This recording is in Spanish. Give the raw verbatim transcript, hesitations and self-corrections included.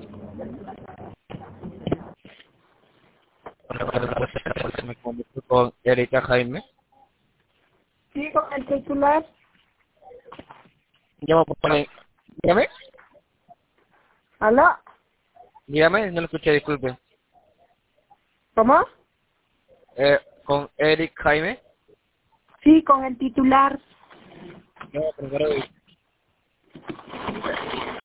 Me comunico con Erika Jaime. Sí, con el titular. Llamo por poner... Dígame, ¿Aló? dígame, no lo escuché, disculpe. ¿Cómo? Eh, con Eric Jaime. Sí, con el titular. No, primero